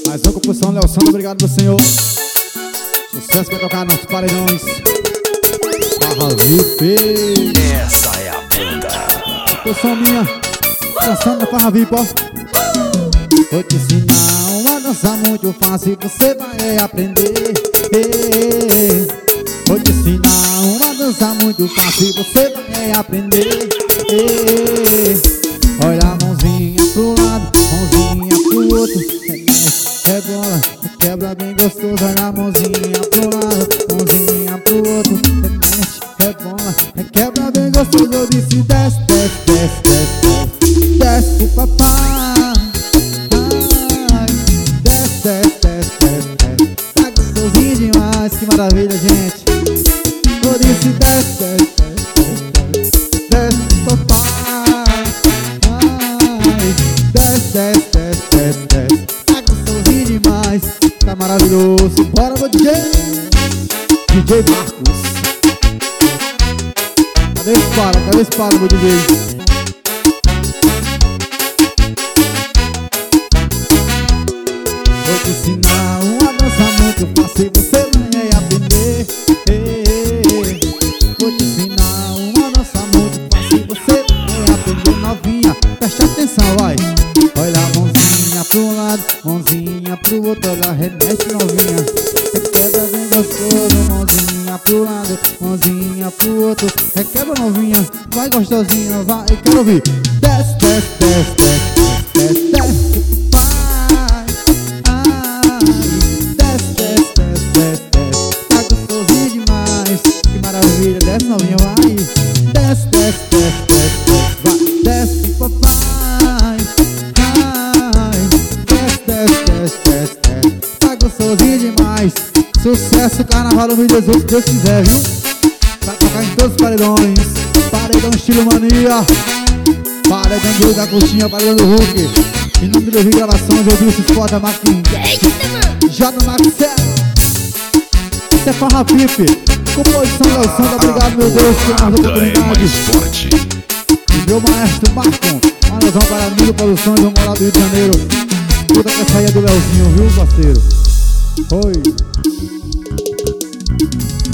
Mais uma composição, Léo Santos, obrigado meu senhor. Sucesso vai tocar nos paredões. Barra VIP. Essa é a banda. Composição minha, dançando na Barra VIP, ó. Vou te ensinar uma dança muito fácil, você vai aprender. Vou te ensinar uma dança muito fácil, você vai aprender. Olha a mãozinha pro lado, mãozinha pro outro, rebola, quebra bem gostoso. Olha a mãozinha pro lado, mãozinha pro outro, mexe, rebola, quebra bem gostoso. Eu disse desce, desce, desce, desce, desce pro papai. Desce, desce, desce, desce, desce. Tá gostosinho demais, que maravilha, gente. Eu disse desce, desce, desce, desce, desce pro papai. Desce, desce, desce, desce, desce. Tá gostosinho demais, tá maravilhoso. Bora, meu DJ! DJ Marcos. Cadê esse para? Cadê esse para, meu DJ? Vou te ensinar uma dança muito fácil, você vai aprender. Vou te ensinar uma dança muito fácil, você vai aprender. Novinha, presta atenção, vai. Olha a mãozinha pro lado, mãozinha pro outro, olha, remexe novinha. Requebra bem gostoso, mãozinha pro lado, mãozinha pro outro, requebra novinha, vai gostosinha, vai, eu quero ouvir. Desce, desce, desce, desce, desce, desce, pai. Desce, desce, desce, desce, desce, tá gostosinho demais, que maravilha, desce novinha, vai. Desce, desce, desce, desce, desce, vai, desce papai. Desce, desce, desce, desce, tá gostosinho demais. Sucesso, Carnaval 2018, se Deus quiser, viu? Vai tocar em todos os paredões. Paredão estilo mania, paredão de Hugo da Coxinha, paredão do Hulk. Em nome de Levi Gravações, eu vi esse spot da Maquin. J. Maxel. Isso é Farra VIP. Composição Léo Santos, obrigado meu Deus por mais oportunidade. Forte. E meu maestro Marcon, Manosão para Amigo Produções, vamos morar do Rio de Janeiro. Toda essa aí é do Leozinho, viu parceiro? Oi.